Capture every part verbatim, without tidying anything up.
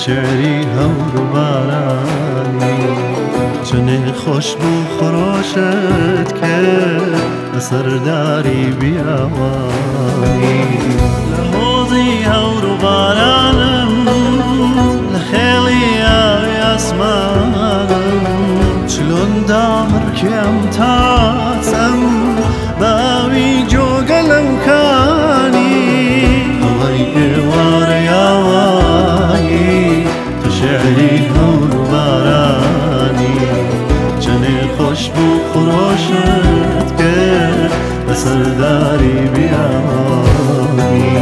شعری هور و بارانی چنه خوشبو خراشت که اثر داری بیاوانی لحوزی هور و بارانم لخیلی آوی اسمانم چلون دامر کم تاسم باوی جوگلم کانی هوای وار یاوانی تو شعری هور و بارانی چنه خوشبو خراشت که اثر داری بیاوانی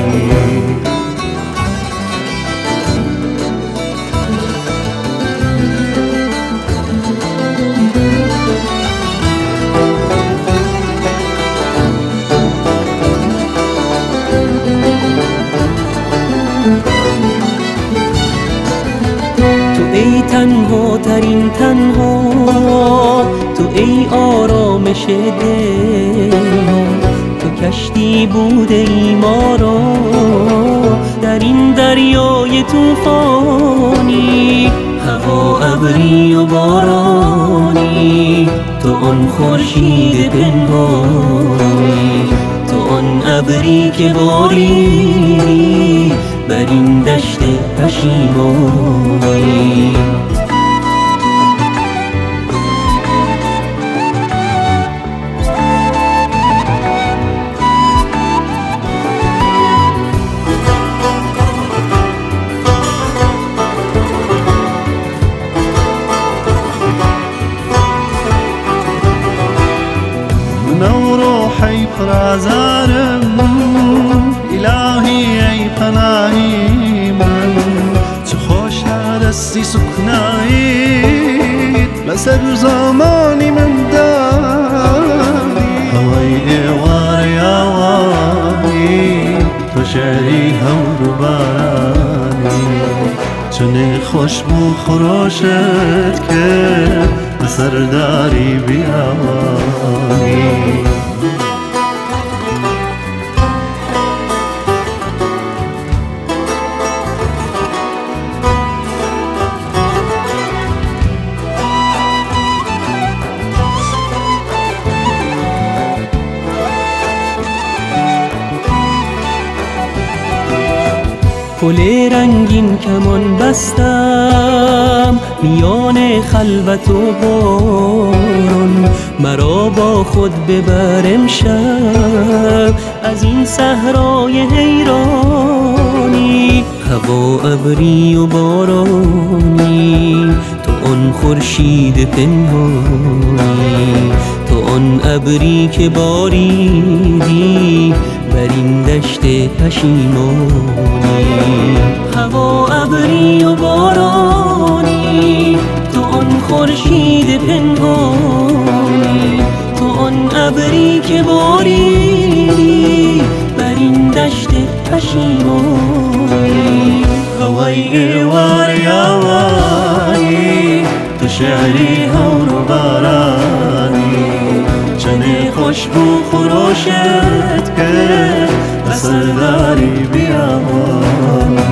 ای تنها ترین تنها تو ای آرامش دل تو کشتی بوده ای ما را در این دریای طوفانی هوا ابری و بارانی تو آن خورشید پنهانی تو آن ابری که باری بر این دشت پشیمانی روحي برازارم إلهي أي پناهی من چه خوش هستی سکنایی لسر زمانی من داری هوای ایوار یاوانی تو شعری هور و بارانی چنه خوشبو خراشت که اثر داری بیاوانی گل رنگین کمان بستم میان خلوت و باران مرا با خود ببر امشب از این صحرای حیرانی هوا ابری و بارانی تو آن خورشید پنهانی تو آن ابری که باریدی بر این دشت پشیمانی هوا ابری و بارانی تو آن خورشید پنهانی تو آن ابری که باریدی بر این دشت پشیمانی هوای ایوار یاوانی تو شعری هور و بارانی چنه خوشبو خراشت که اثر داری بیاوانی